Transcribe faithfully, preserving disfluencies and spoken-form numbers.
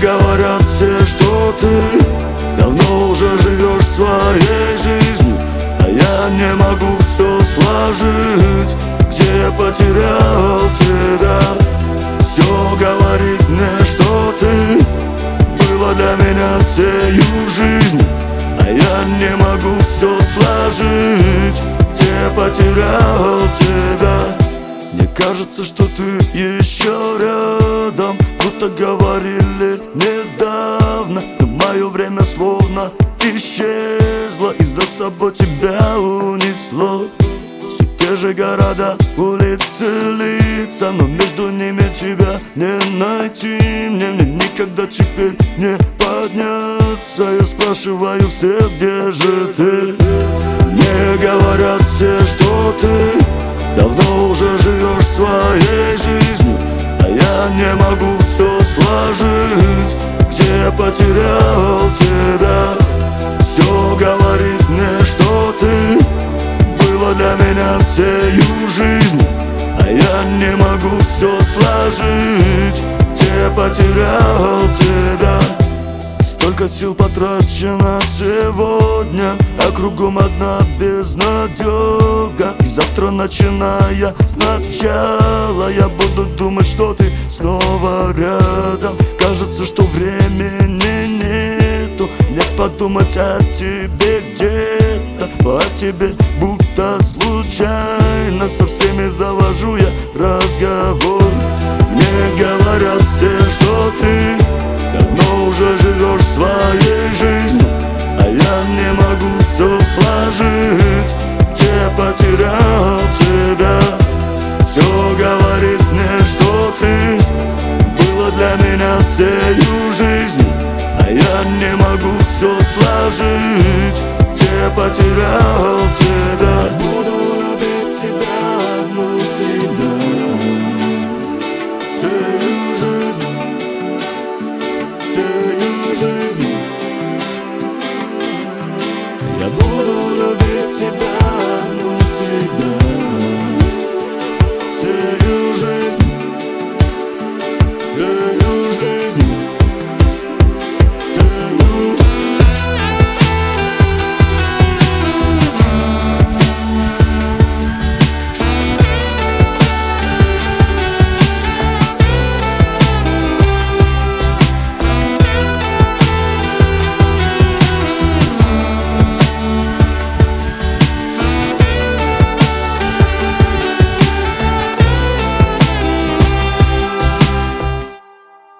говорят все, что ты давно уже живешь своей жизнью, а я не могу все сложить. Где я потерял тебя? Все говорит мне, что ты была для меня всею жизнью, а я не могу все сложить. Где я потерял тебя? Мне кажется, что ты еще рядом, будто говорили недавно, но мое время словно исчезло и за собой тебя унесло. Все те же города, улицы, лица, но между ними тебя не найти. Мне, мне никогда теперь не подняться. Я спрашиваю всех, где же ты? Мне говорят все, что ты давно уже живешь своей жизнью, а я не могу все сложить. Где я потерял тебя? Все говорит мне, что ты была для меня всею жизнью, а я не могу все сложить. Где я потерял тебя? Столько сил потрачено сегодня, а кругом одна безнадега. И завтра, начиная сначала, я буду думать, что ты снова рядом. Кажется, что времени нету, не подумать о тебе где-то, о тебе будто случайно со всеми завожу я разговор. Мне говорят все, что ты давно уже живешь своей жизнью, а я не могу все сложить. Где я потерял тебя? Все говорит мне, что ты была для меня всею жизнью, а я не могу все сложить. Где я потерял тебя?